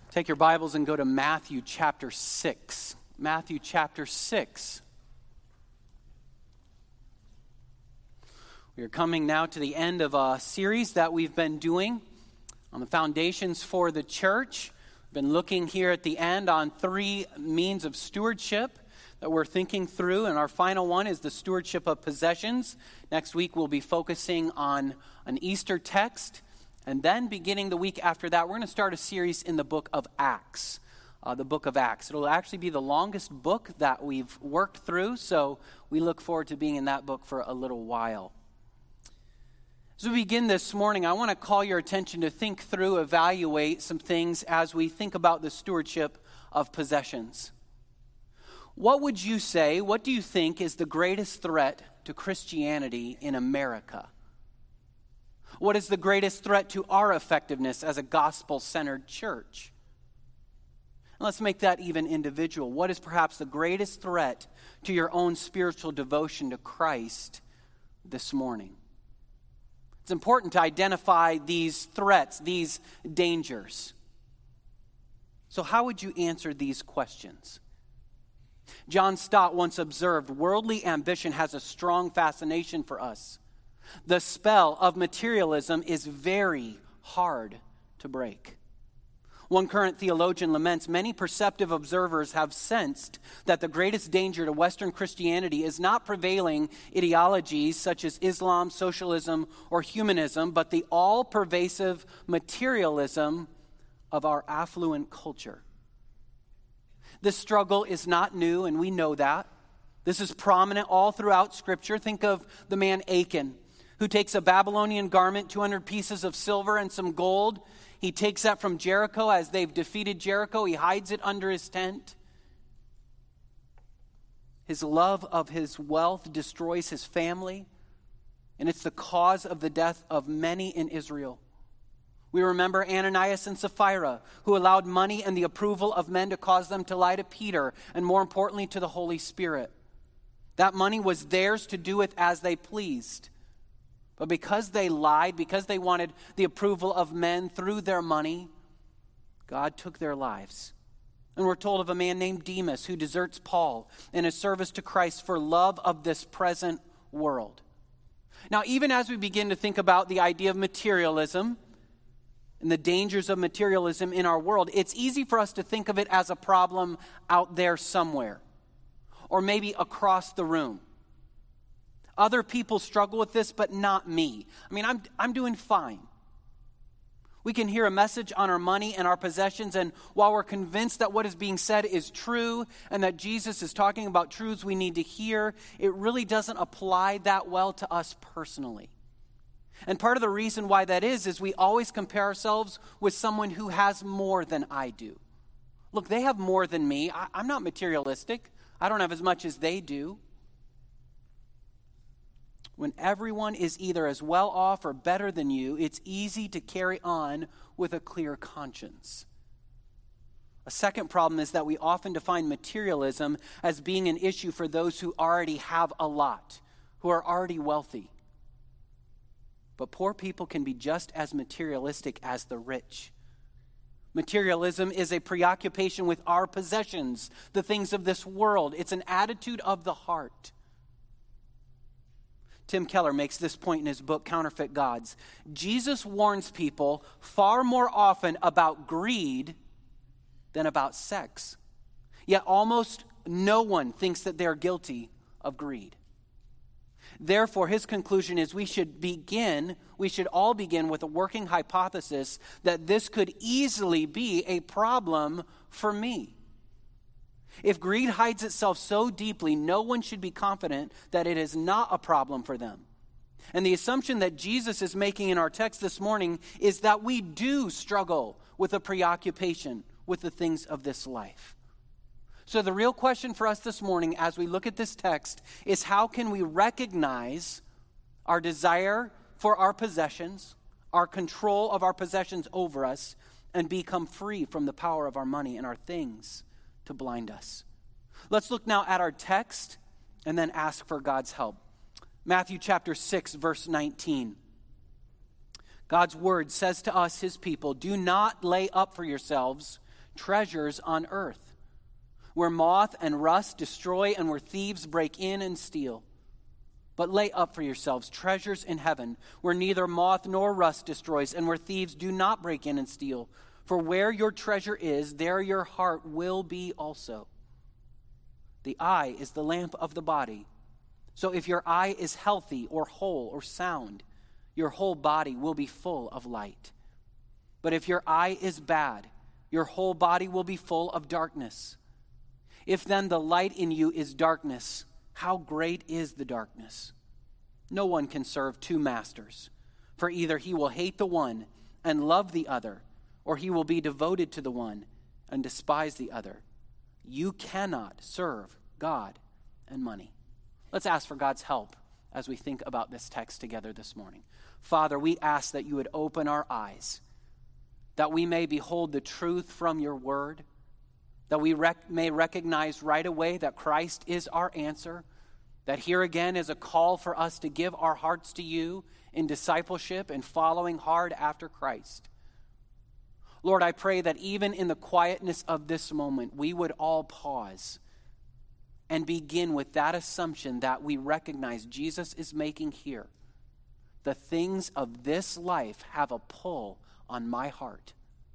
Take your Bibles and go to Matthew chapter 6. Matthew chapter 6. We are coming now to the end of a series that we've been doing on the foundations for the church. We've been looking here at the end on 3 means of stewardship that we're thinking through, and our final one is the stewardship of possessions. Next week we'll be focusing on an Easter text. And then beginning the week after that, we're going to start a series in the book of Acts. The book of Acts. It'll actually be the longest book that we've worked through, so we look forward to being in that book for a little while. As we begin this morning, I want to call your attention to think through, evaluate some things as we think about the stewardship of possessions. What would you say, what do you think is the greatest threat to Christianity in America? What is the greatest threat to our effectiveness as a gospel-centered church? And let's make that even individual. What is perhaps the greatest threat to your own spiritual devotion to Christ this morning? It's important to identify these threats, these dangers. So how would you answer these questions? John Stott once observed, worldly ambition has a strong fascination for us. The spell of materialism is very hard to break. One current theologian laments, many perceptive observers have sensed that the greatest danger to Western Christianity is not prevailing ideologies such as Islam, socialism, or humanism, but the all-pervasive materialism of our affluent culture. This struggle is not new, and we know that. This is prominent all throughout Scripture. Think of the man Achan, who takes a Babylonian garment, 200 pieces of silver and some gold. He takes that from Jericho as they've defeated Jericho. He hides it under his tent. His love of his wealth destroys his family, and it's the cause of the death of many in Israel. We remember Ananias and Sapphira, who allowed money and the approval of men to cause them to lie to Peter, and more importantly to the Holy Spirit. That money was theirs to do with as they pleased. But because they lied, because they wanted the approval of men through their money, God took their lives. And we're told of a man named Demas who deserts Paul in his service to Christ for love of this present world. Now, even as we begin to think about the idea of materialism and the dangers of materialism in our world, it's easy for us to think of it as a problem out there somewhere, or maybe across the room. Other people struggle with this, but not me. I mean, I'm doing fine. We can hear a message on our money and our possessions, and while we're convinced that what is being said is true and that Jesus is talking about truths we need to hear, it really doesn't apply that well to us personally. And part of the reason why that is we always compare ourselves with someone who has more than I do. Look, they have more than me. I'm not materialistic. I don't have as much as they do. When everyone is either as well off or better than you, it's easy to carry on with a clear conscience. A second problem is that we often define materialism as being an issue for those who already have a lot, who are already wealthy. But poor people can be just as materialistic as the rich. Materialism is a preoccupation with our possessions, the things of this world. It's an attitude of the heart. Tim Keller makes this point in his book, Counterfeit Gods. Jesus warns people far more often about greed than about sex. Yet almost no one thinks that they're guilty of greed. Therefore, his conclusion is we should all begin with a working hypothesis that this could easily be a problem for me. If greed hides itself so deeply, no one should be confident that it is not a problem for them. And the assumption that Jesus is making in our text this morning is that we do struggle with a preoccupation with the things of this life. So the real question for us this morning as we look at this text is how can we recognize our desire for our possessions, our control of our possessions over us, and become free from the power of our money and our things to blind us. Let's look now at our text and then ask for God's help. Matthew chapter 6, verse 19. God's word says to us, his people, do not lay up for yourselves treasures on earth, where moth and rust destroy and where thieves break in and steal. But lay up for yourselves treasures in heaven, where neither moth nor rust destroys and where thieves do not break in and steal. For where your treasure is, there your heart will be also. The eye is the lamp of the body. So if your eye is healthy or whole or sound, your whole body will be full of light. But if your eye is bad, your whole body will be full of darkness. If then the light in you is darkness, how great is the darkness? No one can serve two masters, for either he will hate the one and love the other, or he will be devoted to the one and despise the other. You cannot serve God and money. Let's ask for God's help as we think about this text together this morning. Father, we ask that you would open our eyes, that we may behold the truth from your word, that we may recognize right away that Christ is our answer, that here again is a call for us to give our hearts to you in discipleship and following hard after Christ. Lord, I pray that even in the quietness of this moment, we would all pause and begin with that assumption that we recognize Jesus is making here. The things of this life have a pull on my heart.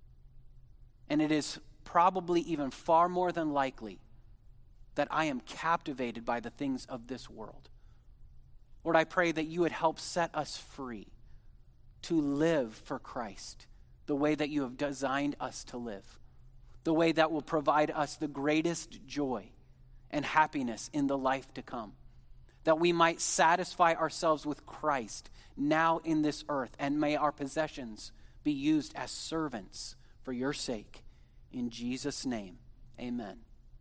And it is probably even far more than likely that I am captivated by the things of this world. Lord, I pray that you would help set us free to live for Christ the way that you have designed us to live, the way that will provide us the greatest joy and happiness in the life to come, that we might satisfy ourselves with Christ now in this earth, and may our possessions be used as servants for your sake. In Jesus' name, amen.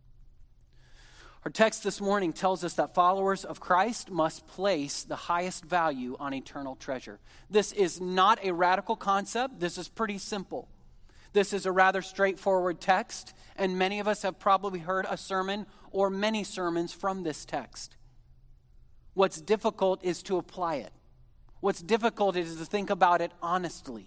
Our text this morning tells us that followers of Christ must place the highest value on eternal treasure. This is not a radical concept. This is pretty simple. This is a rather straightforward text, and many of us have probably heard a sermon or many sermons from this text. What's difficult is to apply it. What's difficult is to think about it honestly.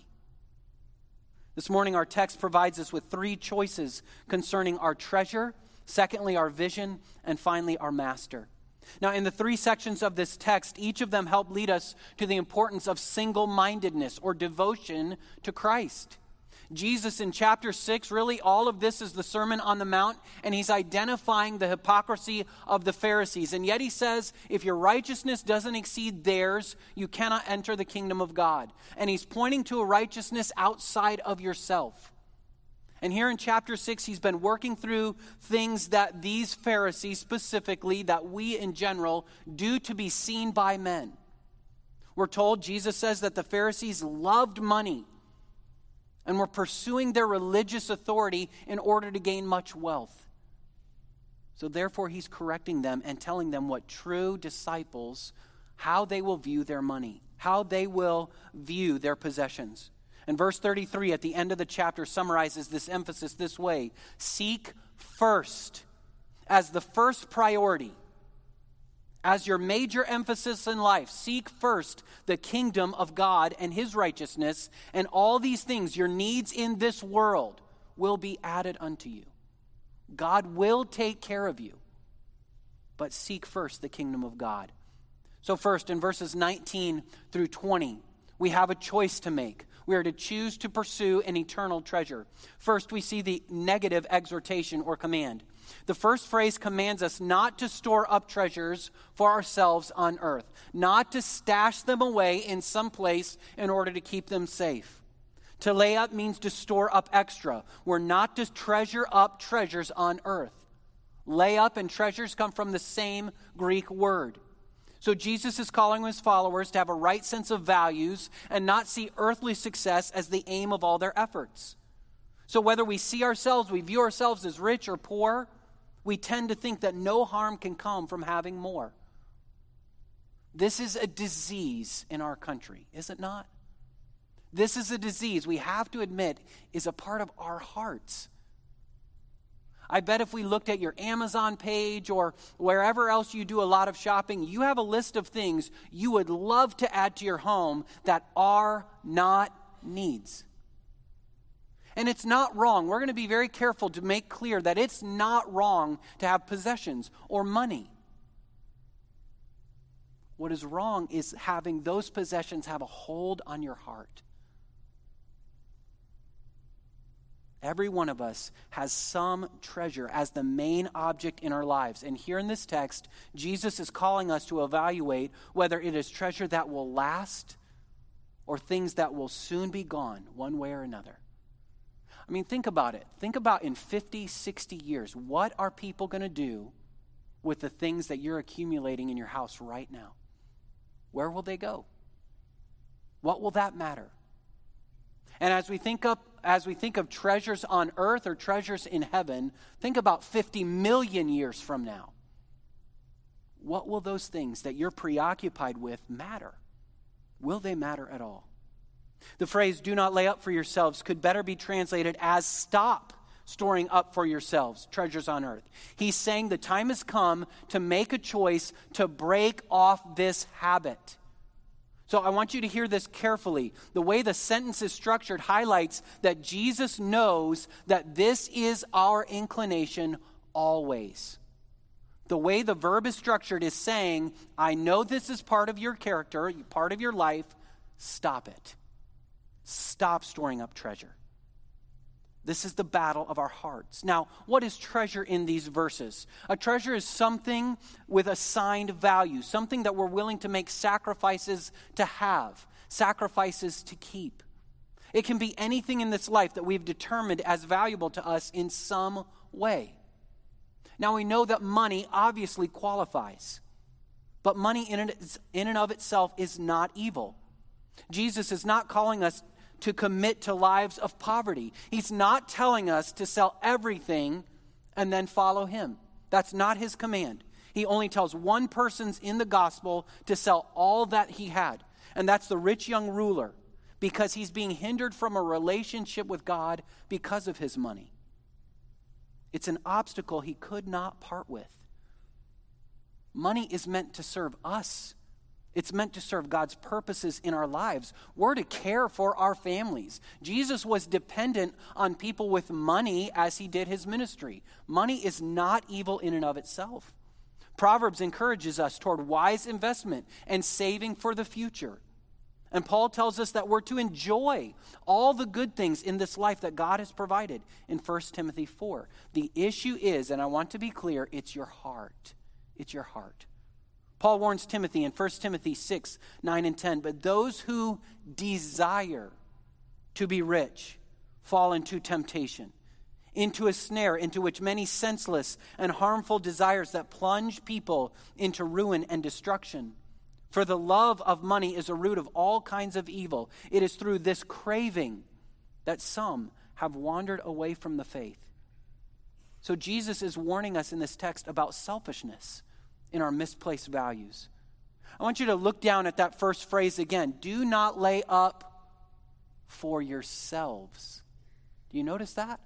This morning, our text provides us with three choices concerning our treasure, secondly, our vision, and finally, our master. Now, in the three sections of this text, each of them help lead us to the importance of single-mindedness or devotion to Christ. Jesus in chapter 6, really all of this is the Sermon on the Mount, and he's identifying the hypocrisy of the Pharisees. And yet he says, if your righteousness doesn't exceed theirs, you cannot enter the kingdom of God. And he's pointing to a righteousness outside of yourself. And here in chapter 6, he's been working through things that these Pharisees specifically, that we in general, do to be seen by men. We're told, Jesus says that the Pharisees loved money and were pursuing their religious authority in order to gain much wealth. So therefore, he's correcting them and telling them what true disciples, how they will view their money, how they will view their possessions. And verse 33 at the end of the chapter summarizes this emphasis this way: seek first, as the first priority, as your major emphasis in life, seek first the kingdom of God and his righteousness, and all these things, your needs in this world, will be added unto you. God will take care of you, but seek first the kingdom of God. So first, in verses 19 through 20, we have a choice to make. We are to choose to pursue an eternal treasure. First, we see the negative exhortation or command. The first phrase commands us not to store up treasures for ourselves on earth, not to stash them away in some place in order to keep them safe. To lay up means to store up extra. We're not to treasure up treasures on earth. Lay up and treasures come from the same Greek word. So Jesus is calling his followers to have a right sense of values and not see earthly success as the aim of all their efforts. So whether we view ourselves as rich or poor, we tend to think that no harm can come from having more. This is a disease in our country, is it not? This is a disease, we have to admit, is a part of our hearts. I bet if we looked at your Amazon page or wherever else you do a lot of shopping, you have a list of things you would love to add to your home that are not needs. And it's not wrong. We're going to be very careful to make clear that it's not wrong to have possessions or money. What is wrong is having those possessions have a hold on your heart. Every one of us has some treasure as the main object in our lives. And here in this text, Jesus is calling us to evaluate whether it is treasure that will last or things that will soon be gone one way or another. I mean, think about it. Think about in 50, 60 years, what are people going to do with the things that you're accumulating in your house right now? Where will they go? What will that matter? And as we think of treasures on earth or treasures in heaven, think about 50 million years from now. What will those things that you're preoccupied with matter? Will they matter at all? The phrase, "do not lay up for yourselves," could better be translated as "stop storing up for yourselves treasures on earth." He's saying the time has come to make a choice to break off this habit. So I want you to hear this carefully. The way the sentence is structured highlights that Jesus knows that this is our inclination always. The way the verb is structured is saying, I know this is part of your character, part of your life. Stop it. Stop storing up treasure. This is the battle of our hearts. Now, what is treasure in these verses? A treasure is something with assigned value, something that we're willing to make sacrifices to have, sacrifices to keep. It can be anything in this life that we've determined as valuable to us in some way. Now, we know that money obviously qualifies, but money in and of itself is not evil. Jesus is not calling us to commit to lives of poverty. He's not telling us to sell everything and then follow him. That's not his command. He only tells one person in the gospel to sell all that he had, and that's the rich young ruler, because he's being hindered from a relationship with God because of his money. It's an obstacle he could not part with. Money is meant to serve us. It's meant to serve God's purposes in our lives. We're to care for our families. Jesus was dependent on people with money as he did his ministry. Money is not evil in and of itself. Proverbs encourages us toward wise investment and saving for the future. And Paul tells us that we're to enjoy all the good things in this life that God has provided in 1 Timothy 4. The issue is, and I want to be clear, it's your heart. It's your heart. Paul warns Timothy in 1 Timothy 6, 9 and 10, but those who desire to be rich fall into temptation, into a snare into which many senseless and harmful desires that plunge people into ruin and destruction. For the love of money is a root of all kinds of evil. It is through this craving that some have wandered away from the faith. So Jesus is warning us in this text about selfishness in our misplaced values. I want you to look down at that first phrase again. Do not lay up for yourselves. Do you notice that?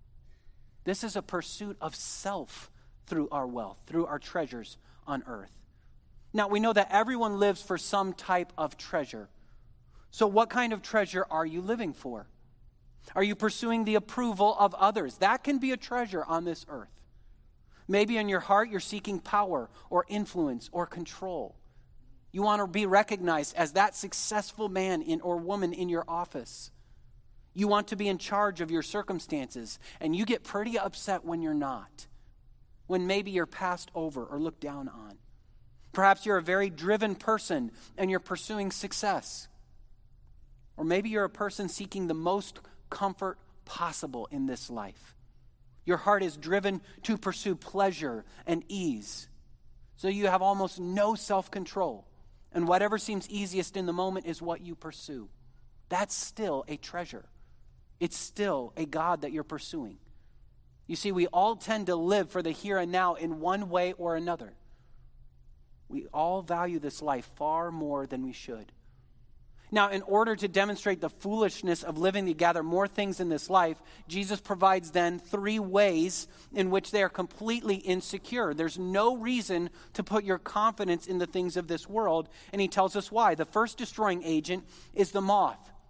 This is a pursuit of self through our wealth, through our treasures on earth. Now, we know that everyone lives for some type of treasure. So what kind of treasure are you living for? Are you pursuing the approval of others? That can be a treasure on this earth. Maybe in your heart you're seeking power or influence or control. You want to be recognized as that successful man or woman in your office. You want to be in charge of your circumstances, and you get pretty upset when you're not, when maybe you're passed over or looked down on. Perhaps you're a very driven person and you're pursuing success. Or maybe you're a person seeking the most comfort possible in this life. Your heart is driven to pursue pleasure and ease. So you have almost no self-control. And whatever seems easiest in the moment is what you pursue. That's still a treasure. It's still a God that you're pursuing. You see, we all tend to live for the here and now in one way or another. We all value this life far more than we should. Now, in order to demonstrate the foolishness of living to gather more things in this life, Jesus provides then 3 ways in which they are completely insecure. There's no reason to put your confidence in the things of this world, and he tells us why. The first destroying agent is the moth.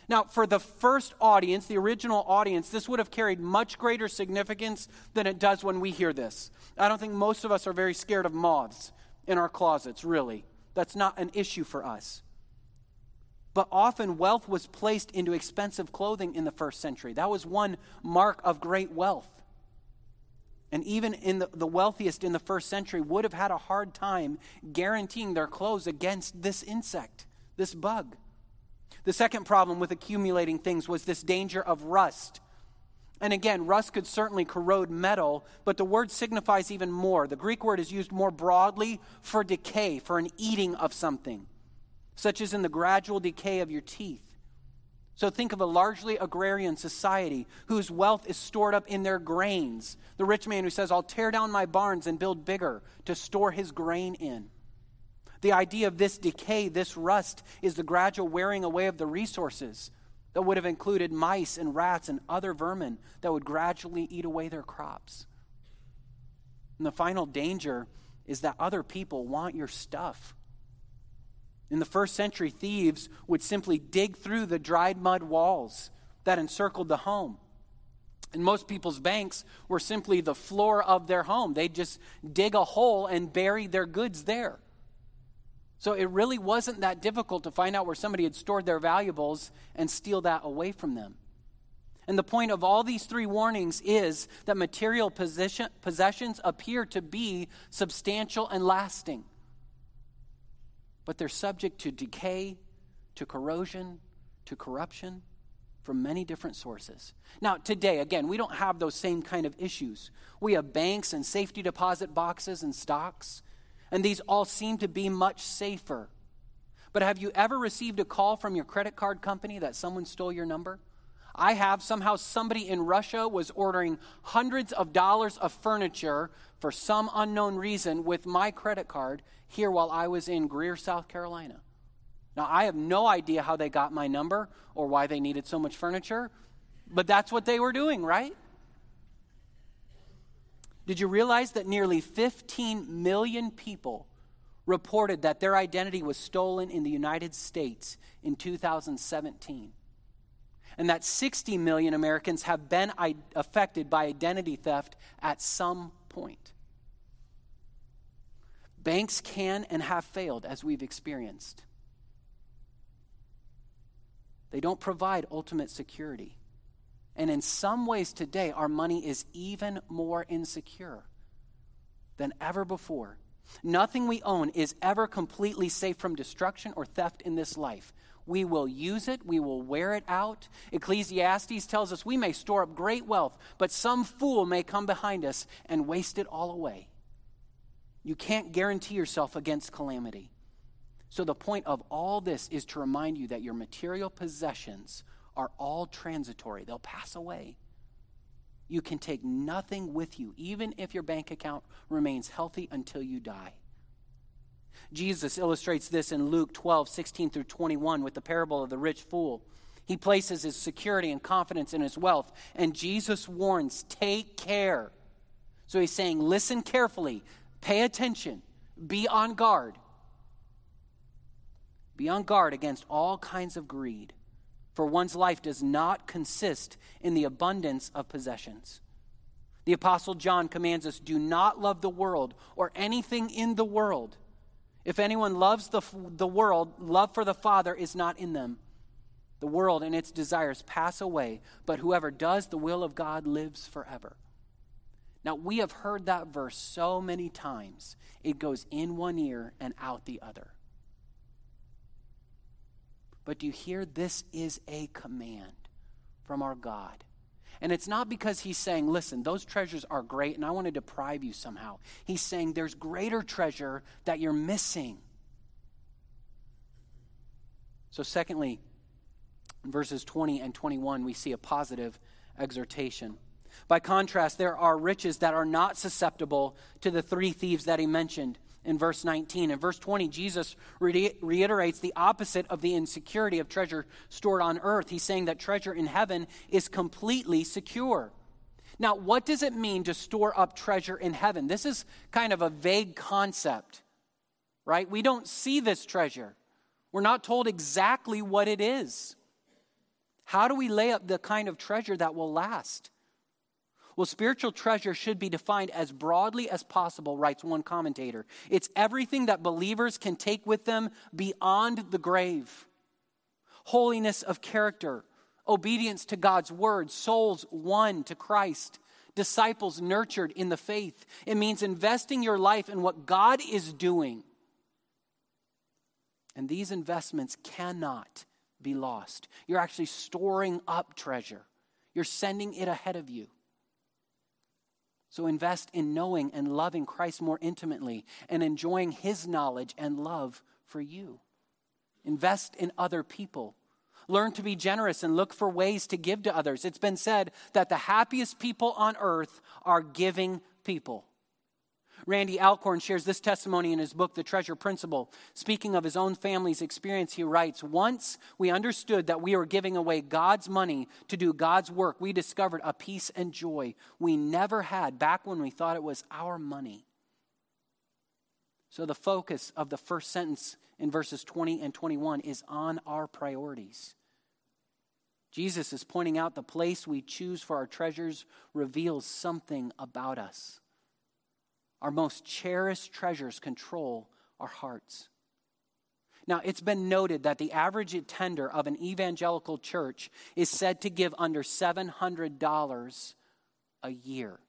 Now, for the first audience, the original audience, this would have carried much greater significance than it does when we hear this. I don't think most of us are very scared of moths in our closets, really. That's not an issue for us. But often wealth was placed into expensive clothing in the first century. That was one mark of great wealth. And even in the wealthiest in the first century would have had a hard time guaranteeing their clothes against this insect, this bug. The second problem with accumulating things was this danger of rust. And again, rust could certainly corrode metal, but the word signifies even more. The Greek word is used more broadly for decay, for an eating of something, such as in the gradual decay of your teeth. So think of a largely agrarian society whose wealth is stored up in their grains. The rich man who says, I'll tear down my barns and build bigger to store his grain in. The idea of this decay, this rust, is the gradual wearing away of the resources that would have included mice and rats and other vermin that would gradually eat away their crops. And the final danger is that other people want your stuff. In the first century, thieves would simply dig through the dried mud walls that encircled the home. And most people's banks were simply the floor of their home. They'd just dig a hole and bury their goods there. So it really wasn't that difficult to find out where somebody had stored their valuables and steal that away from them. And the point of all these three warnings is that material possessions appear to be substantial and lasting. But they're subject to decay, to corrosion, to corruption from many different sources. Now, today, again, we don't have those same kind of issues. We have banks and safety deposit boxes and stocks. And these all seem to be much safer. But have you ever received a call from your credit card company that someone stole your number? I have. Somehow somebody in Russia was ordering hundreds of dollars of furniture for some unknown reason with my credit card here while I was in Greer, South Carolina. Now, I have no idea how they got my number or why they needed so much furniture, but that's what they were doing, right? Did you realize that nearly 15 million people reported that their identity was stolen in the United States in 2017? And that 60 million Americans have been affected by identity theft at some point. Banks can and have failed, as we've experienced. They don't provide ultimate security. And in some ways today, our money is even more insecure than ever before. Nothing we own is ever completely safe from destruction or theft in this life. We will use it. We will wear it out. Ecclesiastes tells us we may store up great wealth, but some fool may come behind us and waste it all away. You can't guarantee yourself against calamity. So the point of all this is to remind you that your material possessions are all transitory. They'll pass away. You can take nothing with you, even if your bank account remains healthy until you die. Jesus illustrates this in Luke 12:16-21 with the parable of the rich fool. He places his security and confidence in his wealth, and Jesus warns, take care. So he's saying, listen carefully, pay attention, be on guard. Be on guard against all kinds of greed. For one's life does not consist in the abundance of possessions. The Apostle John commands us, do not love the world or anything in the world. If anyone loves the world, love for the Father is not in them. The world and its desires pass away, but whoever does the will of God lives forever. Now, we have heard that verse so many times, it goes in one ear and out the other. But do you hear? This is a command from our God. And it's not because he's saying, listen, those treasures are great and I want to deprive you somehow. He's saying there's greater treasure that you're missing. So secondly, in verses 20 and 21, we see a positive exhortation. By contrast, there are riches that are not susceptible to the three thieves that he mentioned in verse 19. In verse 20, Jesus reiterates the opposite of the insecurity of treasure stored on earth. He's saying that treasure in heaven is completely secure. Now, what does it mean to store up treasure in heaven? This is kind of a vague concept, right? We don't see this treasure. We're not told exactly what it is. How do we lay up the kind of treasure that will last? Well, spiritual treasure should be defined as broadly as possible, writes one commentator. It's everything that believers can take with them beyond the grave. Holiness of character, obedience to God's word, souls won to Christ, disciples nurtured in the faith. It means investing your life in what God is doing. And these investments cannot be lost. You're actually storing up treasure. You're sending it ahead of you. So invest in knowing and loving Christ more intimately and enjoying his knowledge and love for you. Invest in other people. Learn to be generous and look for ways to give to others. It's been said that the happiest people on earth are giving people. Randy Alcorn shares this testimony in his book, The Treasure Principle. Speaking of his own family's experience, he writes, "Once we understood that we were giving away God's money to do God's work, we discovered a peace and joy we never had back when we thought it was our money." So the focus of the first sentence in verses 20 and 21 is on our priorities. Jesus is pointing out the place we choose for our treasures reveals something about us. Our most cherished treasures control our hearts. Now, it's been noted that the average attender of an evangelical church is said to give under $700 a year.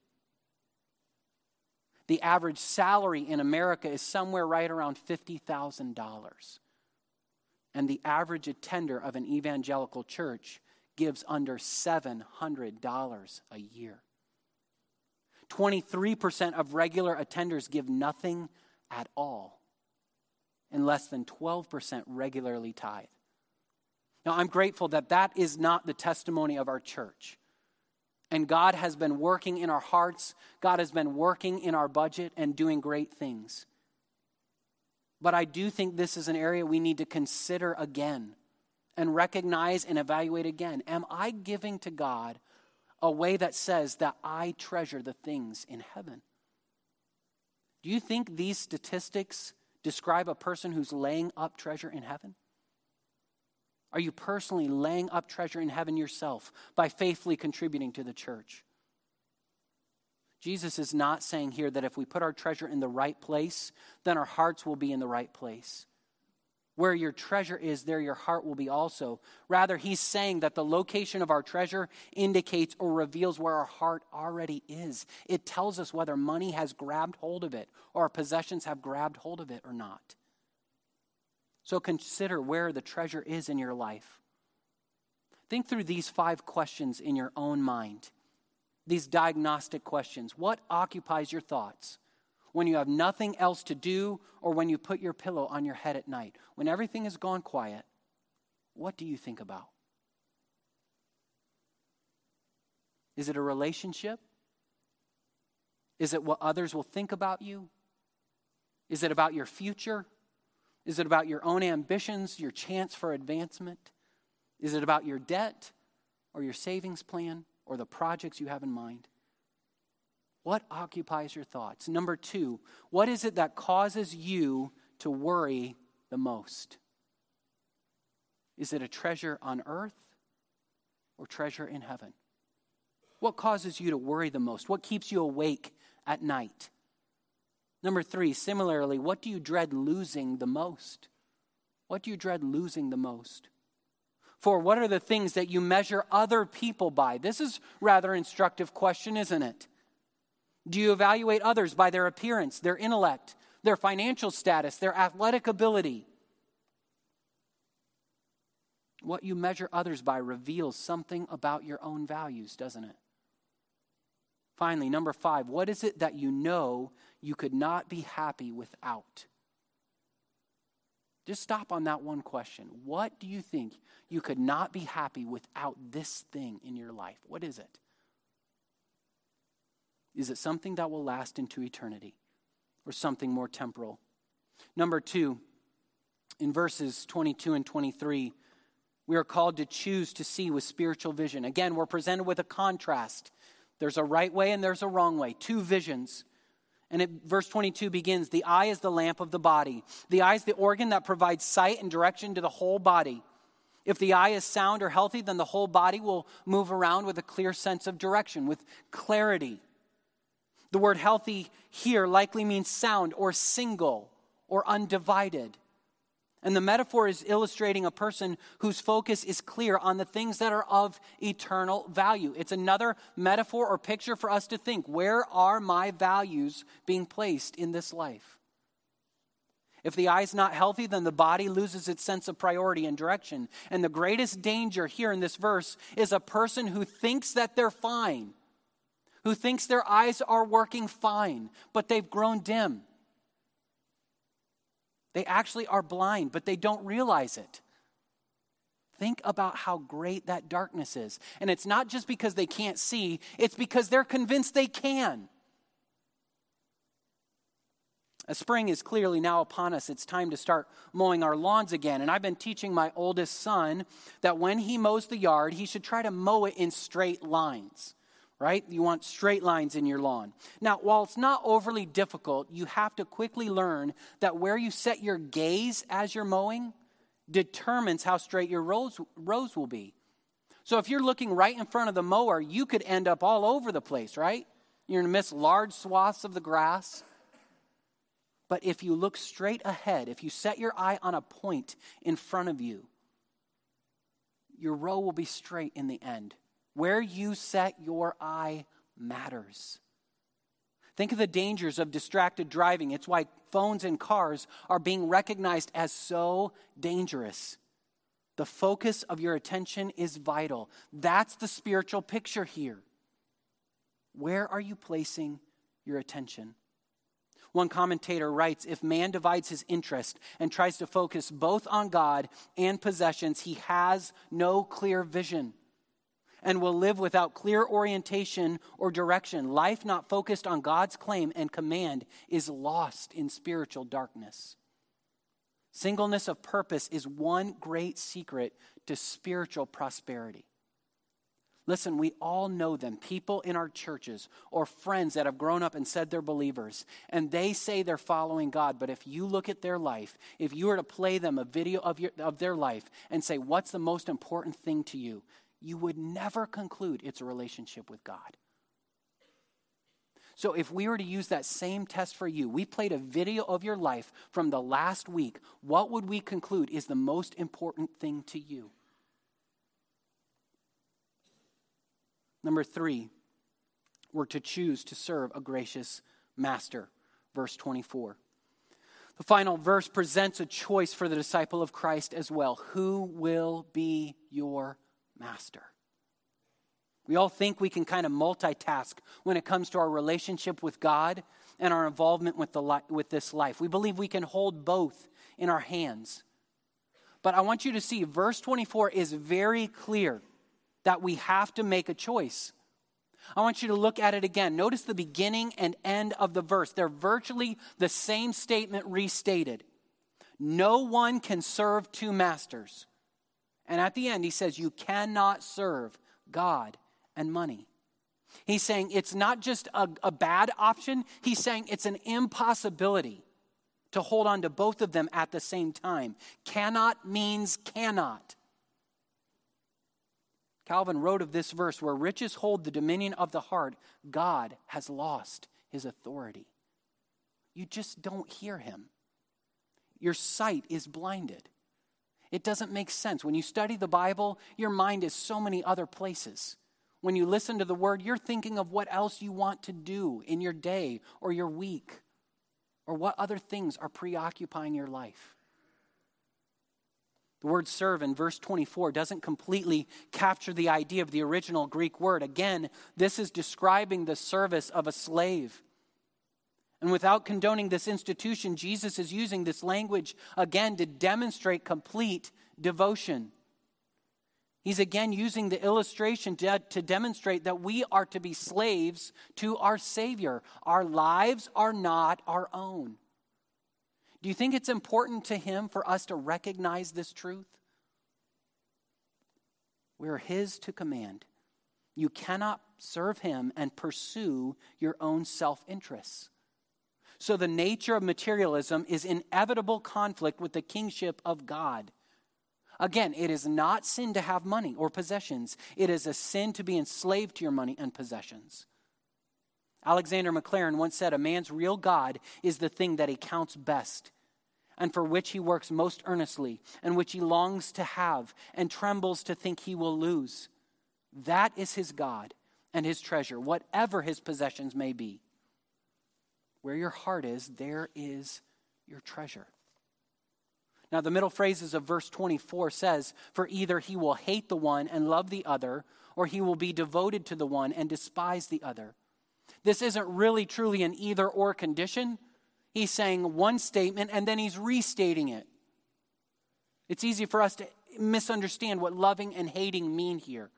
The average salary in America is somewhere right around $50,000. And the average attender of an evangelical church gives under $700 a year. 23% of regular attenders give nothing at all, and less than 12% regularly tithe. Now, I'm grateful that that is not the testimony of our church. And God has been working in our hearts. God has been working in our budget and doing great things. But I do think this is an area we need to consider again and recognize and evaluate again. Am I giving to God a way that says that I treasure the things in heaven? Do you think these statistics describe a person who's laying up treasure in heaven? Are you personally laying up treasure in heaven yourself by faithfully contributing to the church? Jesus is not saying here that if we put our treasure in the right place, then our hearts will be in the right place. Where your treasure is, there your heart will be also. Rather, he's saying that the location of our treasure indicates or reveals where our heart already is. It tells us whether money has grabbed hold of it or our possessions have grabbed hold of it or not. So consider where the treasure is in your life. Think through these 5 questions in your own mind. These diagnostic questions. What occupies your thoughts? When you have nothing else to do, or when you put your pillow on your head at night, when everything has gone quiet, what do you think about? Is it a relationship? Is it what others will think about you? Is it about your future? Is it about your own ambitions, your chance for advancement? Is it about your debt or your savings plan or the projects you have in mind? What occupies your thoughts? Number 2, what is it that causes you to worry the most? Is it a treasure on earth or treasure in heaven? What causes you to worry the most? What keeps you awake at night? Number 3, similarly, what do you dread losing the most? What do you dread losing the most? 4, what are the things that you measure other people by? This is a rather instructive question, isn't it? Do you evaluate others by their appearance, their intellect, their financial status, their athletic ability? What you measure others by reveals something about your own values, doesn't it? Finally, number 5, what is it that you know you could not be happy without? Just stop on that one question. What do you think you could not be happy without this thing in your life? What is it? Is it something that will last into eternity or something more temporal? Number 2, in verses 22 and 23, we are called to choose to see with spiritual vision. Again, we're presented with a contrast. There's a right way and there's a wrong way. 2 visions. And verse 22 begins, the eye is the lamp of the body. The eye is the organ that provides sight and direction to the whole body. If the eye is sound or healthy, then the whole body will move around with a clear sense of direction, with clarity. The word healthy here likely means sound or single or undivided. And the metaphor is illustrating a person whose focus is clear on the things that are of eternal value. It's another metaphor or picture for us to think, where are my values being placed in this life? If the eye's not healthy, then the body loses its sense of priority and direction. And the greatest danger here in this verse is a person who thinks that they're fine, who thinks their eyes are working fine, but they've grown dim. They actually are blind, but they don't realize it. Think about how great that darkness is. And it's not just because they can't see, it's because they're convinced they can. As spring is clearly now upon us, it's time to start mowing our lawns again. And I've been teaching my oldest son that when he mows the yard, he should try to mow it in straight lines, right? You want straight lines in your lawn. Now, while it's not overly difficult, you have to quickly learn that where you set your gaze as you're mowing determines how straight your rows will be. So if you're looking right in front of the mower, you could end up all over the place, right? You're going to miss large swaths of the grass. But if you look straight ahead, if you set your eye on a point in front of you, your row will be straight in the end. Where you set your eye matters. Think of the dangers of distracted driving. It's why phones in cars are being recognized as so dangerous. The focus of your attention is vital. That's the spiritual picture here. Where are you placing your attention? One commentator writes, if man divides his interest and tries to focus both on God and possessions, he has no clear vision and will live without clear orientation or direction. Life not focused on God's claim and command is lost in spiritual darkness. Singleness of purpose is one great secret to spiritual prosperity. Listen, we all know them, people in our churches or friends that have grown up and said they're believers, and they say they're following God. But if you look at their life, if you were to play them a video of their life and say, what's the most important thing to you? You would never conclude it's a relationship with God. So if we were to use that same test for you, we played a video of your life from the last week, what would we conclude is the most important thing to you? Number 3, we're to choose to serve a gracious master. Verse 24. The final verse presents a choice for the disciple of Christ as well. Who will be your master? We all think we can kind of multitask when it comes to our relationship with God and our involvement with this life. We believe we can hold both in our hands. But I want you to see, verse 24 is very clear that we have to make a choice. I want you to look at it again. Notice the beginning and end of the verse. They're virtually the same statement restated. No one can serve two masters. And at the end, he says, you cannot serve God and money. He's saying it's not just a bad option. He's saying it's an impossibility to hold on to both of them at the same time. Cannot means cannot. Calvin wrote of this verse, where riches hold the dominion of the heart, God has lost his authority. You just don't hear him. Your sight is blinded. It doesn't make sense. When you study the Bible, your mind is so many other places. When you listen to the word, you're thinking of what else you want to do in your day or your week, or what other things are preoccupying your life. The word serve in verse 24 doesn't completely capture the idea of the original Greek word. Again, this is describing the service of a slave. And without condoning this institution, Jesus is using this language again to demonstrate complete devotion. He's again using the illustration to demonstrate that we are to be slaves to our Savior. Our lives are not our own. Do you think it's important to him for us to recognize this truth? We're his to command. You cannot serve him and pursue your own self-interests. So the nature of materialism is inevitable conflict with the kingship of God. Again, it is not sin to have money or possessions. It is a sin to be enslaved to your money and possessions. Alexander Maclaren once said, a man's real God is the thing that he counts best, and for which he works most earnestly, and which he longs to have, and trembles to think he will lose. That is his God and his treasure, whatever his possessions may be. Where your heart is, there is your treasure. Now, the middle phrases of verse 24 says, for either he will hate the one and love the other, or he will be devoted to the one and despise the other. This isn't really truly an either or condition. He's saying one statement and then he's restating it. It's easy for us to misunderstand what loving and hating mean here.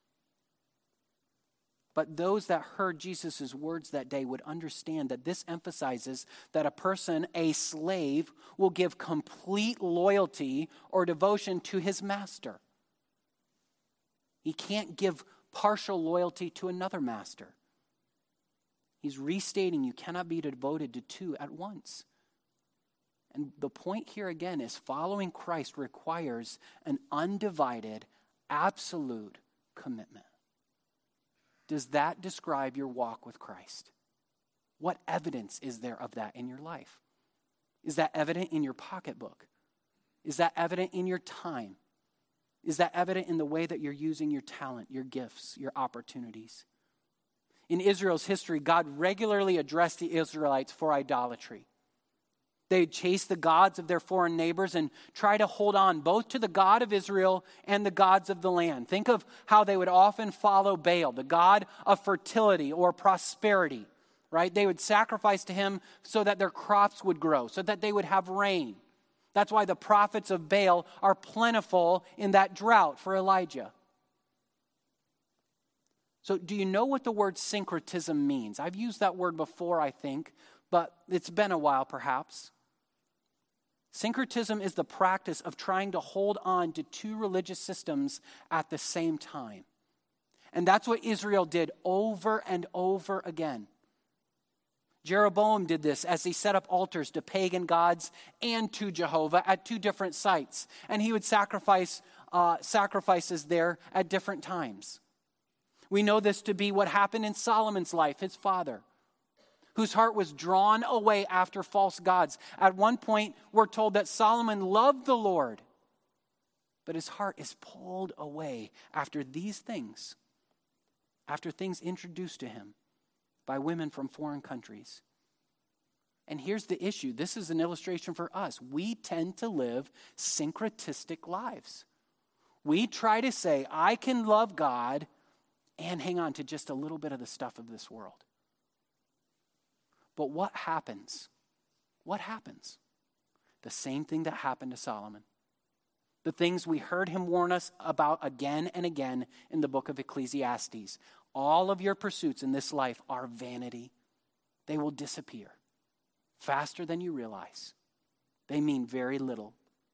But those that heard Jesus' words that day would understand that this emphasizes that a person, a slave, will give complete loyalty or devotion to his master. He can't give partial loyalty to another master. He's restating you cannot be devoted to two at once. And the point here again is following Christ requires an undivided, absolute commitment. Does that describe your walk with Christ? What evidence is there of that in your life? Is that evident in your pocketbook? Is that evident in your time? Is that evident in the way that you're using your talent, your gifts, your opportunities? In Israel's history, God regularly addressed the Israelites for idolatry. They'd chase the gods of their foreign neighbors and try to hold on both to the God of Israel and the gods of the land. Think of how they would often follow Baal, the god of fertility or prosperity, right? They would sacrifice to him so that their crops would grow, so that they would have rain. That's why the prophets of Baal are plentiful in that drought for Elijah. So do you know what the word syncretism means? I've used that word before, I think, but it's been a while perhaps. Syncretism is the practice of trying to hold on to two religious systems at the same time. And that's what Israel did over and over again. Jeroboam did this as he set up altars to pagan gods and to Jehovah at two different sites. And he would sacrifice sacrifices there at different times. We know this to be what happened in Solomon's life, his father, whose heart was drawn away after false gods. At one point, we're told that Solomon loved the Lord, but his heart is pulled away after these things, after things introduced to him by women from foreign countries. And here's the issue. This is an illustration for us. We tend to live syncretistic lives. We try to say, I can love God and hang on to just a little bit of the stuff of this world. But what happens? What happens? The same thing that happened to Solomon. The things we heard him warn us about again and again in the book of Ecclesiastes. All of your pursuits in this life are vanity. They will disappear faster than you realize. They mean very little.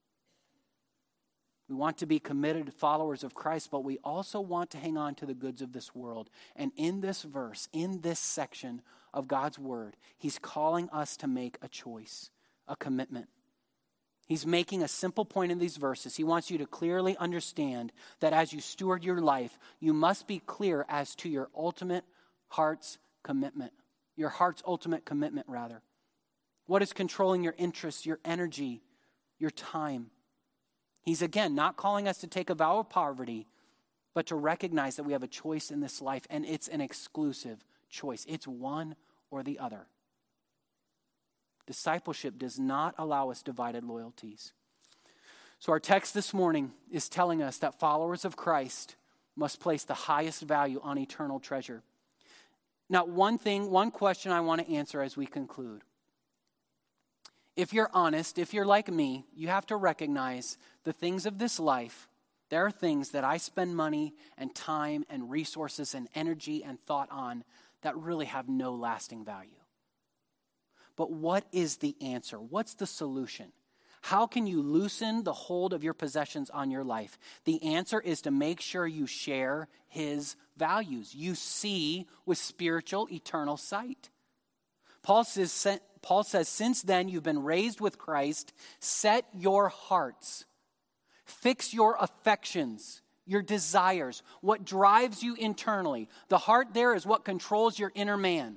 We want to be committed followers of Christ, but we also want to hang on to the goods of this world. And in this verse, in this section of God's word, he's calling us to make a choice, a commitment. He's making a simple point in these verses. He wants you to clearly understand that as you steward your life, you must be clear as to your ultimate heart's commitment. Your heart's ultimate commitment, rather. What is controlling your interests, your energy, your time? He's again not calling us to take a vow of poverty, but to recognize that we have a choice in this life, and it's an exclusive choice. It's one or the other. Discipleship does not allow us divided loyalties. So our text this morning is telling us that followers of Christ must place the highest value on eternal treasure. Now, one question I want to answer as we conclude. If you're honest, if you're like me, you have to recognize the things of this life. There are things that I spend money and time and resources and energy and thought on that really have no lasting value. But what is the answer? What's the solution? How can you loosen the hold of your possessions on your life? The answer is to make sure you share his values. You see with spiritual, eternal sight. Paul says, since then you've been raised with Christ, set your hearts. Fix your affections, your desires, what drives you internally. The heart there is what controls your inner man.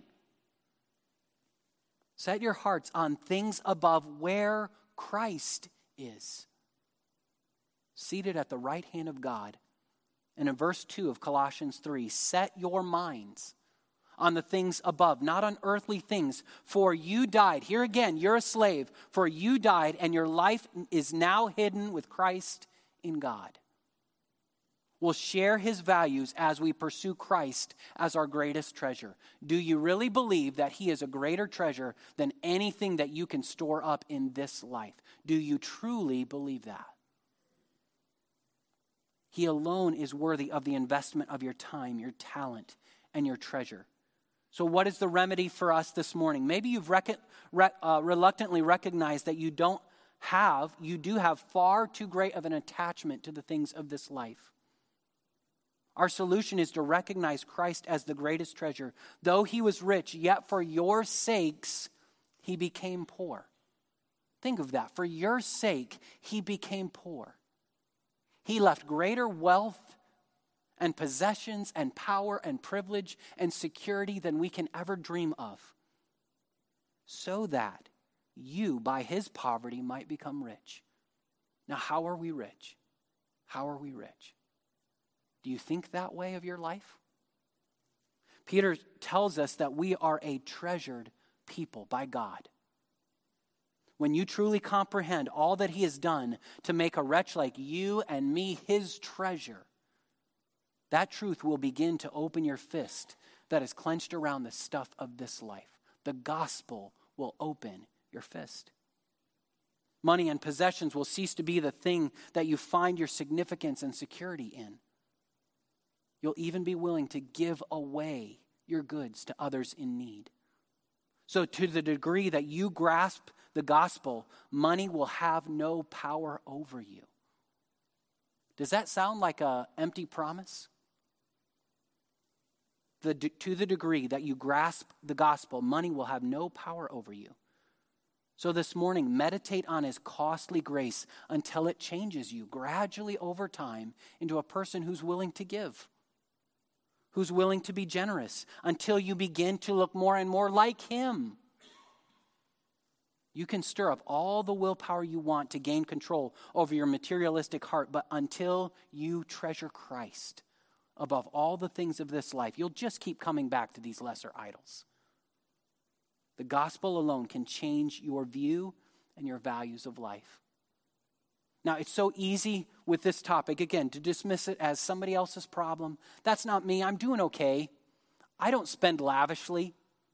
Set your hearts on things above where Christ is, seated at the right hand of God. And in verse 2 of Colossians 3, set your minds on the things above, not on earthly things. For you died. Here again, you're a slave. For you died, and your life is now hidden with Christ in God. We'll share his values as we pursue Christ as our greatest treasure. Do you really believe that he is a greater treasure than anything that you can store up in this life? Do you truly believe that? He alone is worthy of the investment of your time, your talent, and your treasure. So what is the remedy for us this morning? Maybe you've reluctantly recognized that you do have far too great of an attachment to the things of this life. Our solution is to recognize Christ as the greatest treasure. Though he was rich, yet for your sakes, he became poor. Think of that. For your sake, he became poor. He left greater wealth and possessions and power and privilege and security than we can ever dream of, so that you, by his poverty, might become rich. Now, how are we rich? How are we rich? Do you think that way of your life? Peter tells us that we are a treasured people by God. When you truly comprehend all that he has done to make a wretch like you and me his treasure, that truth will begin to open your fist that is clenched around the stuff of this life. The gospel will open your fist. Money and possessions will cease to be the thing that you find your significance and security in. You'll even be willing to give away your goods to others in need. So to the degree that you grasp the gospel, money will have no power over you. Does that sound like an empty promise? To the degree that you grasp the gospel, money will have no power over you. So this morning, meditate on his costly grace until it changes you gradually over time into a person who's willing to give, who's willing to be generous, until you begin to look more and more like him. You can stir up all the willpower you want to gain control over your materialistic heart, but until you treasure Christ above all the things of this life, you'll just keep coming back to these lesser idols. The gospel alone can change your view and your values of life. Now, it's so easy with this topic, again, to dismiss it as somebody else's problem. That's not me. I'm doing okay. I don't spend lavishly.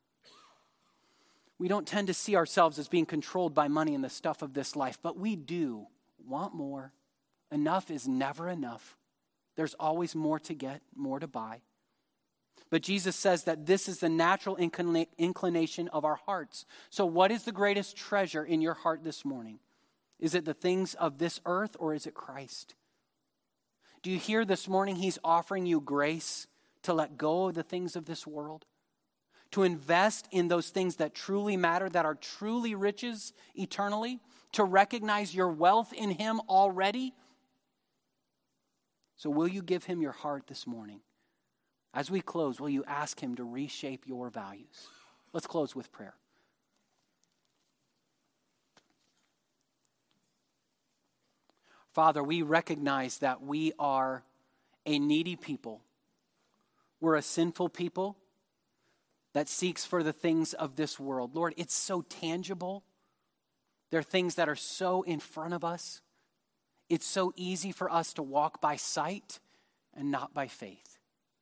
We don't tend to see ourselves as being controlled by money and the stuff of this life, but we do want more. Enough is never enough. There's always more to get, more to buy. But Jesus says that this is the natural inclination of our hearts. So what is the greatest treasure in your heart this morning? Is it the things of this earth, or is it Christ? Do you hear this morning he's offering you grace to let go of the things of this world? To invest in those things that truly matter, that are truly riches eternally? To recognize your wealth in him already? So will you give him your heart this morning? As we close, will you ask him to reshape your values? Let's close with prayer. Father, we recognize that we are a needy people. We're a sinful people that seeks for the things of this world. Lord, it's so tangible. There are things that are so in front of us. It's so easy for us to walk by sight and not by faith.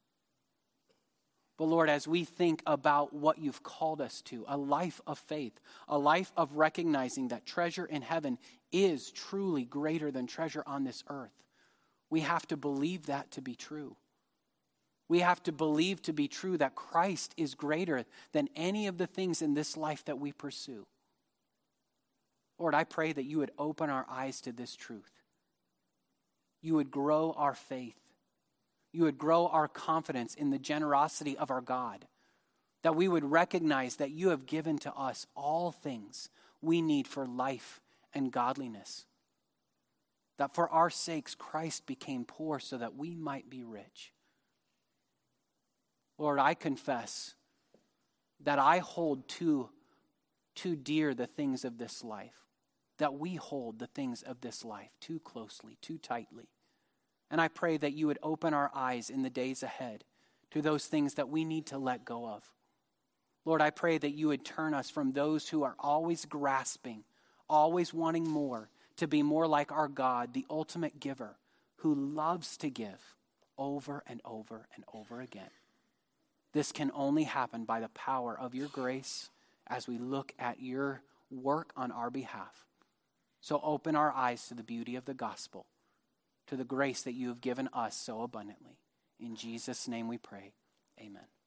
But Lord, as we think about what you've called us to, a life of faith, a life of recognizing that treasure in heaven is truly greater than treasure on this earth, we have to believe that to be true. We have to believe to be true that Christ is greater than any of the things in this life that we pursue. Lord, I pray that you would open our eyes to this truth. You would grow our faith. You would grow our confidence in the generosity of our God. That we would recognize that you have given to us all things we need for life and godliness. that for our sakes Christ became poor so that we might be rich. Lord, I confess that I hold too dear the things of this life, that we hold the things of this life too closely, too tightly. And I pray that you would open our eyes in the days ahead to those things that we need to let go of. Lord, I pray that you would turn us from those who are always grasping, always wanting more, to be more like our God, the ultimate giver, who loves to give over and over and over again. This can only happen by the power of your grace as we look at your work on our behalf. So open our eyes to the beauty of the gospel, to the grace that you have given us so abundantly. In Jesus' name we pray. Amen.